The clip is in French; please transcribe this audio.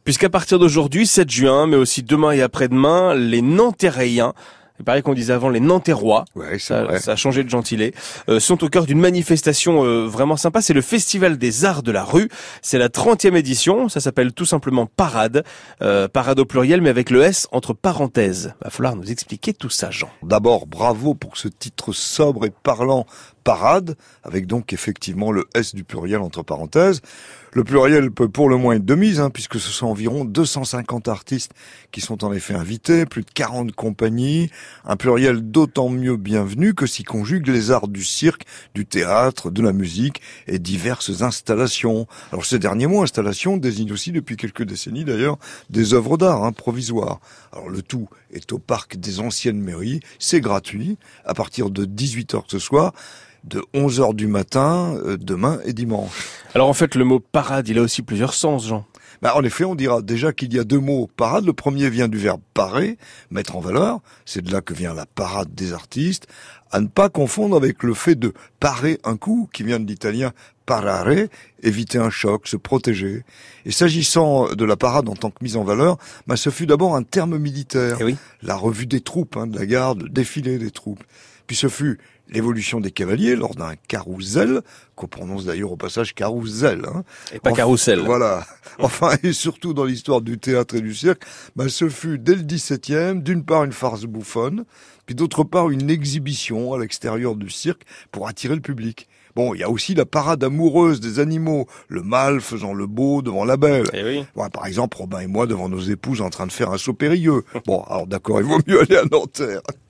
Puisqu'à partir d'aujourd'hui, 7 juin, mais aussi demain et après-demain, les Nanterréens, il paraît qu'on disait avant les Nanterrois, Ouais, ça a changé de gentilé, sont au cœur d'une manifestation vraiment sympa. C'est le Festival des Arts de la Rue. C'est la 30e édition. Ça s'appelle tout simplement Parade. Parade au pluriel, mais avec le S entre parenthèses. Va falloir nous expliquer tout ça, Jean. D'abord, bravo pour ce titre sobre et parlant, Parade, avec donc effectivement le S du pluriel entre parenthèses. Le pluriel peut pour le moins être de mise, puisque ce sont environ 250 artistes qui sont en effet invités, plus de 40 compagnies, un pluriel d'autant mieux bienvenu que s'y conjuguent les arts du cirque, du théâtre, de la musique et diverses installations. Alors ce dernier mot, installation, désigne aussi depuis quelques décennies d'ailleurs des œuvres d'art provisoires. Alors le tout est au parc des anciennes mairies, c'est gratuit, à partir de 18h ce soir, de 11h du matin, demain et dimanche. Alors en fait, le mot parade, il a aussi plusieurs sens, Jean. En effet, on dira déjà qu'il y a deux mots parade. Le premier vient du verbe parer, mettre en valeur. C'est de là que vient la parade des artistes. À ne pas confondre avec le fait de parer un coup, qui vient de l'italien parare, éviter un choc, se protéger. Et s'agissant de la parade en tant que mise en valeur, ce fut d'abord un terme militaire. Eh oui. La revue des troupes, de la garde, le défilé des troupes. Puis ce fut l'évolution des cavaliers lors d'un carrousel, qu'on prononce d'ailleurs au passage carrousel. Et pas carrousel. Voilà. Enfin, et surtout dans l'histoire du théâtre et du cirque, ce fut dès le XVIIe, d'une part une farce bouffonne, puis d'autre part une exhibition à l'extérieur du cirque pour attirer le public. Bon, il y a aussi la parade amoureuse des animaux, le mâle faisant le beau devant la belle. Eh oui. Bon, par exemple, Robin et moi devant nos épouses en train de faire un saut périlleux. Bon, alors d'accord, il vaut mieux aller à Nanterre.